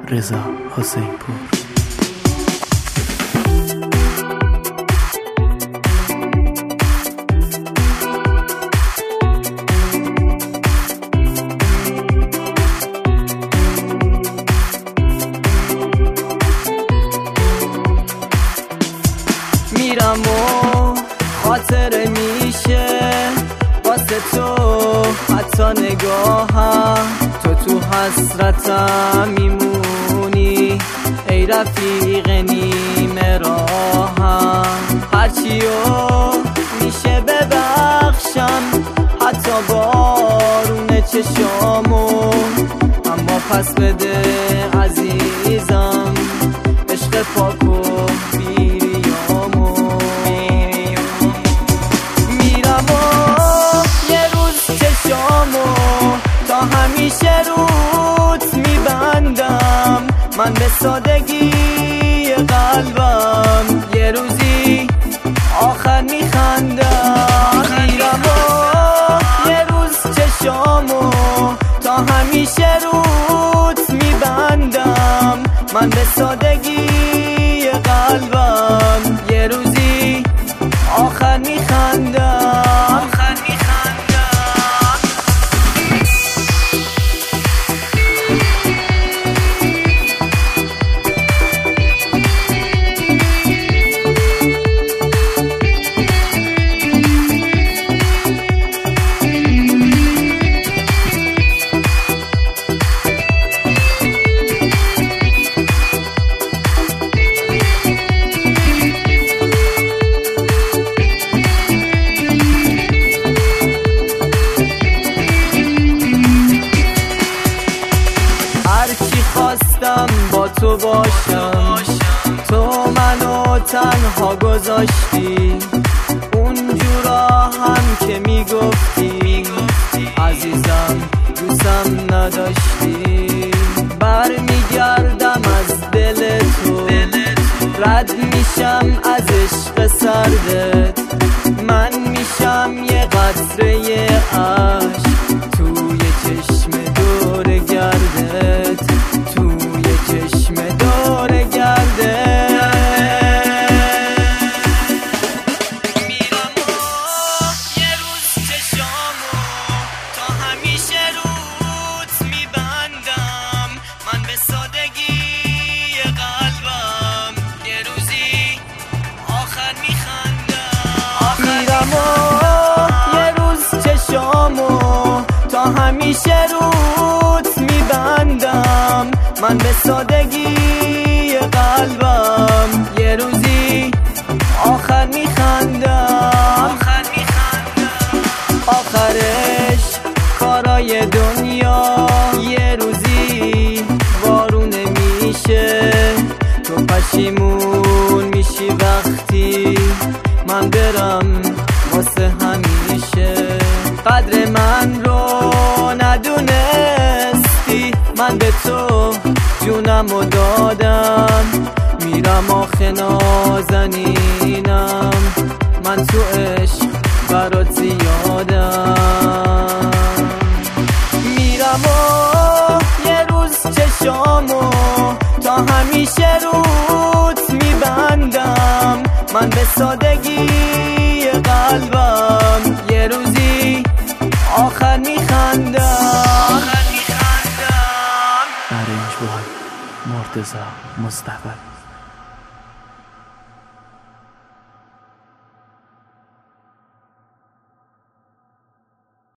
رضا حسین‌پور. میرم و خاطر میشه واسه تو حتی نگاهم، تو حسرتم میمونی ای رفیق نیمه راهم. هرچیو میشه ببخشم حتی بارون چشامو، اما پس بده عزیزم عشق پاک و بیریامو. میرم و یه روز چشامو تا همیشه روت میبندم، من به سادگی قلبم یه روزی آخر میخندم. میرم و یه روز چشامو تا همیشه روت میبندم، من به سادگی قلبم یه روزی آخر میخندم. هرچی خواستم با تو باشم، تو منو تنها گذاشتی. اونجورا هم که میگفتی عزیزم دوستم نداشتی. برمیگردم از دل تو، رد میشم از عشق سردت، من میشم یه قطره اشک توی چشم دور گردت، توی چشم دور گردت. میرم و یه روز چشامو تا همیشه روت میبندم، من به سادگی قلبم یه روزی آخر میخندم. میرم و یه روز چشامو تا همیشه روت میبندم، من به سادگی قلبم یه روزی آخر میخندم. آخرش کارای دنیا یه روزی وارون میشه، تو پشیمون میشی وقتی من برم واسه همیشه. قدر من رو ندونستی، من به تو جونمو دادم. میرم آخه نازنینم، من تو عشق برات زیادم. میرم و یه روز چشامو تا همیشه روت میبندم، من به سادگی قلبم یه روزی آخر میخندم. ارنج بای مرتضی مصطفی.